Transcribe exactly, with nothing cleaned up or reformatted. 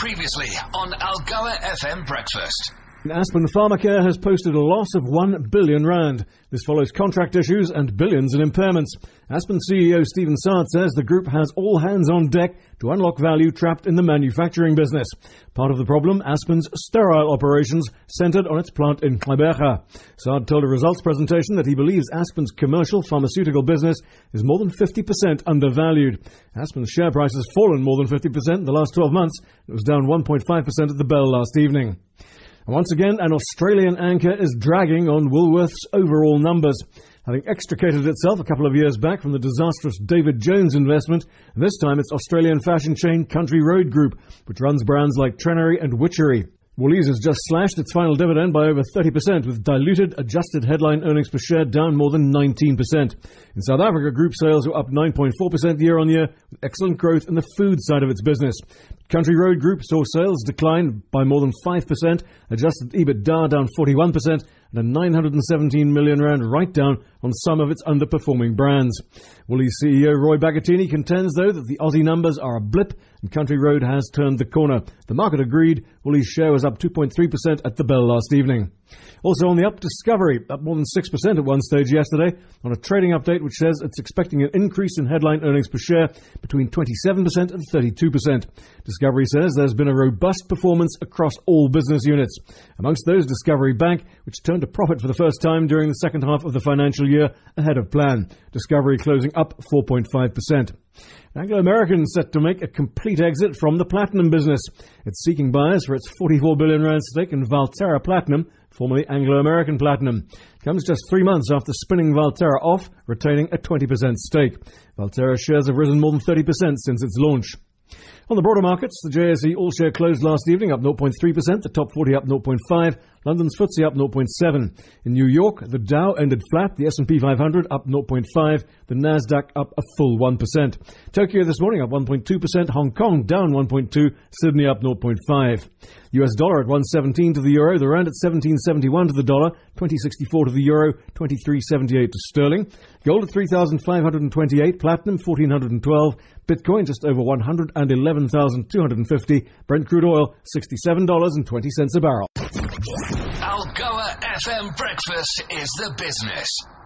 Previously on Algoa F M Breakfast. Aspen Pharmacare has posted a loss of one billion rand. This follows contract issues and billions in impairments. Aspen C E O Stephen Saad says the group has all hands on deck to unlock value trapped in the manufacturing business. Part of the problem, Aspen's sterile operations centered on its plant in Gqeberha. Saad told a results presentation that he believes Aspen's commercial pharmaceutical business is more than fifty percent undervalued. Aspen's share price has fallen more than fifty percent in the last twelve months. It was down one point five percent at the bell last evening. And once again, an Australian anchor is dragging on Woolworth's overall numbers. Having extricated itself a couple of years back from the disastrous David Jones investment, this time it's Australian fashion chain Country Road Group, which runs brands like Trenery and Witchery. Woolies has just slashed its final dividend by over thirty percent, with diluted adjusted headline earnings per share down more than nineteen percent. In South Africa, group sales were up nine point four percent year on year, with excellent growth in the food side of its business. Country Road Group saw sales decline by more than five percent, adjusted EBITDA down forty-one percent, and a nine hundred seventeen million rand write-down on some of its underperforming brands. Woolies C E O Roy Bagattini contends, though, that the Aussie numbers are a blip and Country Road has turned the corner. The market agreed. Woolies' share was up two point three percent at the bell last evening. Also on the up, Discovery, up more than six percent at one stage yesterday on a trading update which says it's expecting an increase in headline earnings per share between twenty-seven percent and thirty-two percent. Discovery says there's been a robust performance across all business units. Amongst those, Discovery Bank, which turned a profit for the first time during the second half of the financial year ahead of plan. Discovery closing up four point five percent. Anglo American set to make a complete exit from the platinum business. It's seeking buyers for its forty-four billion rand stake in Valterra Platinum, formerly Anglo American Platinum. It comes just three months after spinning Valterra off, retaining a twenty percent stake. Valterra shares have risen more than thirty percent since its launch. On the broader markets, the J S E all-share closed last evening up zero point three percent, the top forty up zero point five, London's F T S E up zero point seven. In New York, the Dow ended flat, the S and P five hundred up zero point five, the Nasdaq up a full one percent. Tokyo this morning up one point two percent, Hong Kong down one point two, Sydney up zero point five. U S dollar at one seventeen to the euro, the rand at seventeen seventy-one to the dollar, twenty sixty-four to the euro, twenty-three seventy-eight to sterling. Gold at three thousand five hundred twenty-eight, platinum fourteen twelve, Bitcoin just over one hundred eleven thousand two hundred fifty, Brent crude oil sixty-seven dollars and twenty cents a barrel. Algoa F M Breakfast is the business.